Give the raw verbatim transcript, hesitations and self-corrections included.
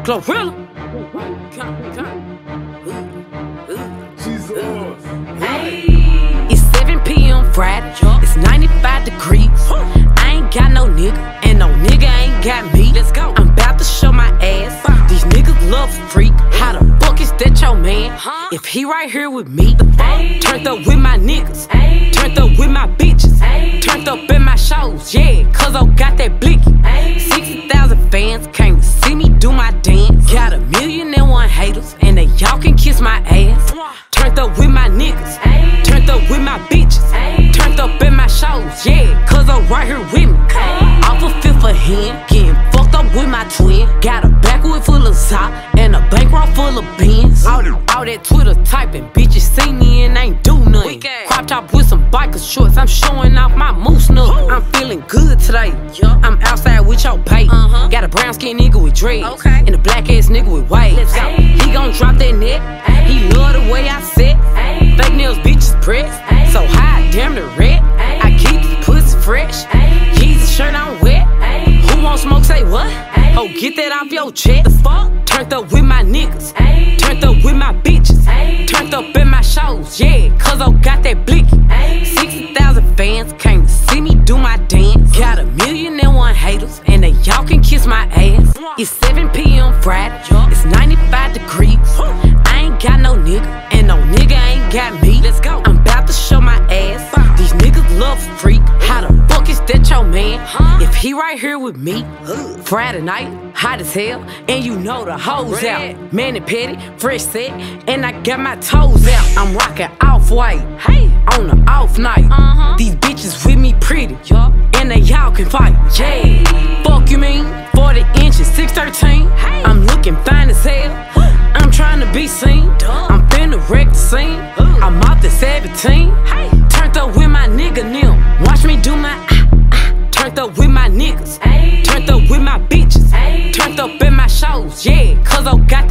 Glorilla. It's seven P M Friday, it's ninety-five degrees. I ain't got no nigga, and no nigga ain't got me. Let's go. I'm about to show my ass. These niggas love a freak. How the fuck is that your man? If he right here with me, turned up with my niggas, turned up with my bitches, turned up in my shows, yeah, cause I got that blicky. sixty thousand fans came to see me do my dance. Got a million and one haters, and they y'all can kiss my ass. Turned up with my niggas, turned up with my bitches, turned up in my shows, yeah, cause I'm right here with me. Off a fifth of hand, getting fucked up with my twin. Got a backwood full of sock, and a bankroll full of beans. All, all that Twitter typing, bitches see me and ain't do nothing. Crop top with some biker shorts, I'm showing off my moose nut. I'm feeling good today, I'm outside with your pay. Got a brown skin nigga with dreads, and a black ass nigga with waves. He gon' drop that net, he love the way I sit. Fake nails, bitches pressed, so high, damn the red. I keep the pussy fresh, Yeezy shirt I'm wet. Who want smoke, say what? Oh, get that off your chest. Turned up with my niggas, turned up with my bitches, turned up in my shows, yeah, cause I got that blicky. sixty thousand fans came to see me do my dance. Got a million and one haters, and they y'all can kiss my ass. It's seven P M Friday, it's ninety-five degrees. I ain't got no nigga, and no nigga ain't got me. Let's go. I'm about to show my ass. These niggas love a freak. How the fuck is that your man? If he right here with me, Friday night, hot as hell, and you know the hoes out. Manny Petty, fresh set, and I got my toes out. I'm rocking off-white, hey, on the off night. Uh-huh. These bitches with me pretty, and they y'all can fight. Yeah, fuck you mean? forty inches, six thirteen. Hey. I'm looking fine as hell. I'm trying to be seen. I'm finna wreck the scene. I'm off the seventeen. Hey. Turned up with my nigga Nim. Watch me do my ah, ah. Turned up with my niggas. Ay. Turned up with my bitches. Ay. Turned up in my shows, yeah, cause I got